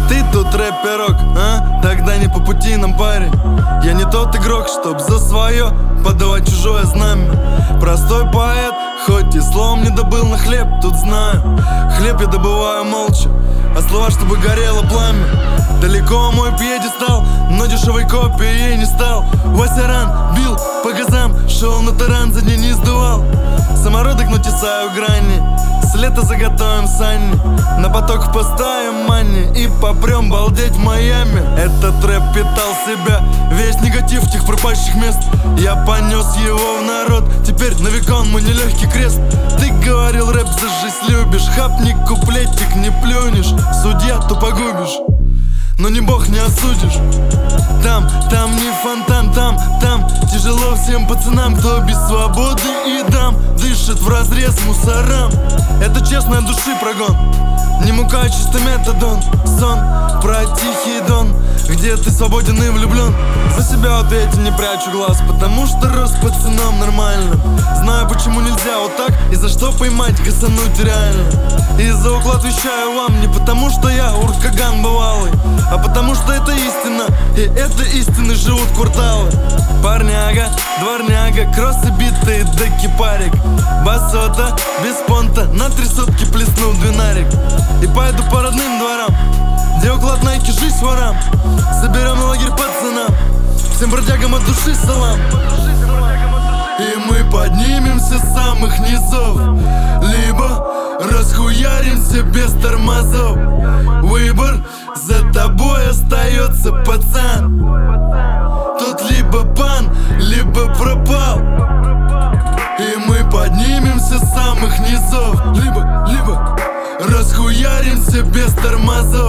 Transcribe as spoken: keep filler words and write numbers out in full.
Ты тут рэп-пирог, а? Тогда не по пути нам, парень. Я не тот игрок, чтоб за свое подавать чужое знамя. Простой поэт, хоть и словом не добыл на хлеб, тут знаю. Хлеб я добываю молча, а слова, чтобы горело пламя. Далеко мой пьедестал, но дешевой копией не стал. Васяран бил по газам, шел на таран, за дни не сдувал. Самородок, но тесаю грани, с лета заготовим сани, на поток поставим мани и попрем балдеть в Майами. Этот рэп питал себя, весь негатив тех пропащих мест. Я понес его в народ, теперь на века он мой нелегкий крест. Ты говорил, рэп за жизнь любишь, хапни куплетик, не плюнешь, судья, то погубишь, но не бог не осудишь. Там, там не фонтан, там, там тяжело всем пацанам, кто без свободы и дам дышит вразрез мусорам. Это честной души прогон, не мука, а чистый метадон. Сон про тихий дон, где ты свободен и влюблен. За себя вот эти не прячу глаз, потому что рос пацаном нормально. Знаю, почему нельзя вот так, и за что поймать, гасануть реально. И за уклад вещаю вам, не потому что я Уркаган бывалый, а потому что это истина, и это истины живут кварталы. Парняга, дворняга, кроссы битые до кипарик, басота, без понта, на три сотки плеснул двинарик. И пойду по родным дворам, где уклад найки, жизнь ворам. Соберем на лагерь пацанам, всем бродягам от души салам. И мы поднимемся с самых низов, либо расхуяримся без тормозов. Выбор за тобой остается, пацан. Тут либо пан, либо пропал. И мы поднимемся с самых низов, либо, либо расхуяримся без тормозов.